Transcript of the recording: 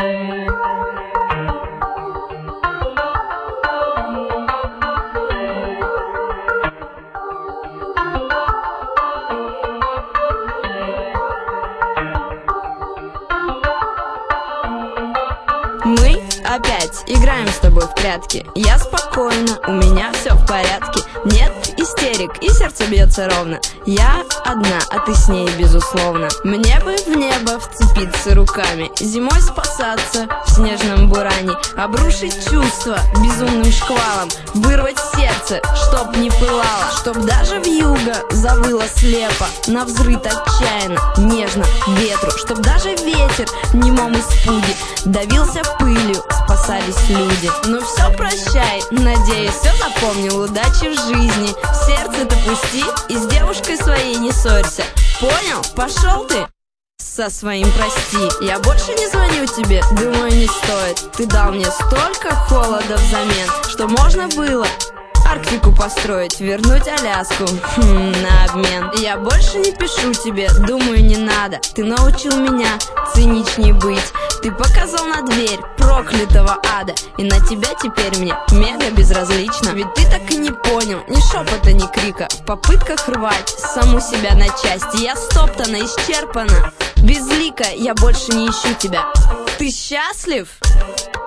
Мы опять играем с тобой в прятки. Я спокойна, у меня все в порядке. Нет истерик, и сердце бьется ровно. Я одна, а ты с ней, безусловно. Мне бы в небо вцепиться руками, зимой спасаться в снежном буране, обрушить чувства безумным шквалом, вырвать сердце, чтоб не пылало, чтоб даже вьюга завыла слепо, навзрыд отчаянно, нежно ветру, чтоб даже ветер в немом испуге давился пылью, спасались люди. Ну все, прощай, надеюсь, все запомнил. Удачи в жизни, сердце-то пусти и с девушкой своей не ссорься. Понял? Пошел ты со своим прости. Я больше не звоню тебе, думаю, не стоит. Ты дал мне столько холода взамен, что можно было Арктику построить, вернуть Аляску на обмен. Я больше не пишу тебе, думаю, не надо. Ты научил меня циничней быть. Ты показал на дверь проклятого ада, и на тебя теперь мне мега безразлично. Ведь ты так и не понял ни шепота, ни крика. В попытках рвать саму себя на части я стоптана, исчерпана, безлика. Я больше не ищу тебя. Ты счастлив?